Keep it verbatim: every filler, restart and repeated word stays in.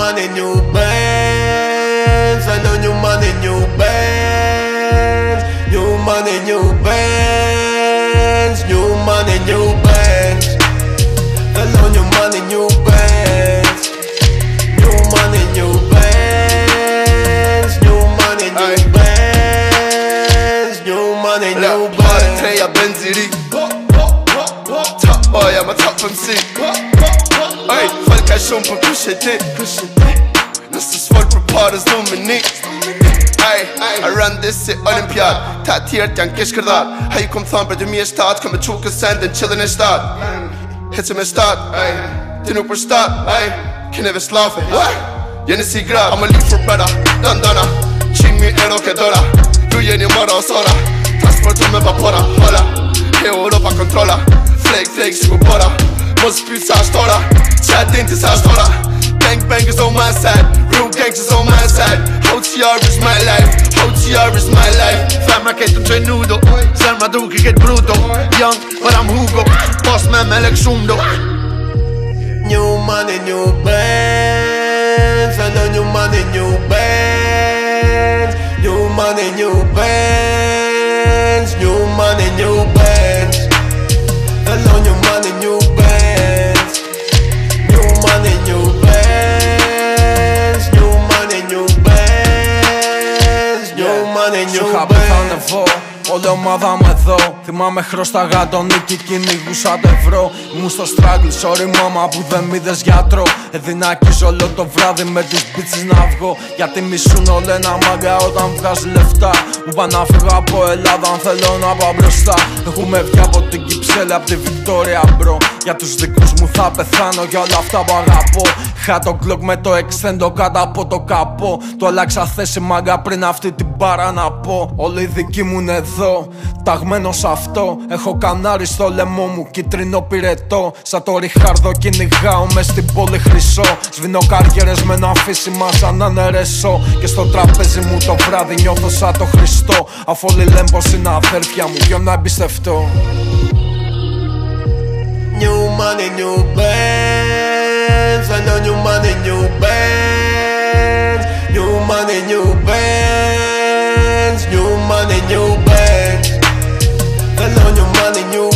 money, new bands. I know new money, new bands. New money, new bands. New money, new bands. I know new money, new bands. New money, new bands. New money, new bands. New money, new bands. Treja benziri Top boy, I'm a top M C Ej, folk er shumë për kush e ti Nëse s'folk për parës du me ni Ej, I run this si Olympiad Ta tjerët janë kish kërdar Ha ju kom thonë për dy mijë e shtatë Kom me qukë sendin qëllin e shtatë Hitëm e shtatë Ej, ti nuk për shtatë Ej, kine ves lafe Jeni si grad I'm a leave for better Dën dëna Qimi euro ke dora Ju jeni mora o sora Transportu me vapora Hola E Europa kontrola Flake flake si ku bora Mos pyt sa shtora Qa din ti sa shtora Bang bang is on my side Real gangs is on my side O T R is my life O T R is my life Femra ketë të qoj nudo Zemra duke ketë bruto Young, but I'm Hugo Boss me me lek shumë do New money, new bands. I know new money, new bands. New money, new bands. New money, new bands. I know new money, new bands. New money, new bands. New money, new bands. New money, new bands. Όλο μάδα με εδώ Θυμάμαι χρωσταγά τον νίκη κυνηγούσα το ευρώ Ήμουν στο struggle, sorry μάμα που δεν μ' είδες γιατρό Εδυνακίζ όλο το βράδυ με τους bitches να βγω Γιατί μισούν όλο ένα μάγκα όταν βγάζει λεφτά Μου πά να φύγω από Ελλάδα αν θέλω να πάω μπροστά Έχουμε βγει από την Κυψέλη, από τη Βικτόρια μπρο Για τους δικούς μου θα πεθάνω για όλα αυτά που αγαπώ Είχα το κλοκ με το εξέντο κάτω από το καπό Το αλλάξα θέση μάγκα πριν αυτή την μπάρα να πω Όλοι οι δικοί μου είναι εδώ, ταγμένο σ' αυτό Έχω κανάρι στο λαιμό μου, κίτρινο πυρετό Σαν το Ριχάρδο κυνηγάω μες στην πόλη χρυσό Σβήνω καριέρες με ένα αφήσιμα σαν να είναι ρεσό Και στο τραπέζι μου το βράδυ νιώθω σαν το Χριστό Αφού όλοι λένε πως είναι αδέρφια μου, ποιον να εμπιστευτώ New money, new bands. I know new money, new bands. New money, new bands. New money, new bands. I know new money, new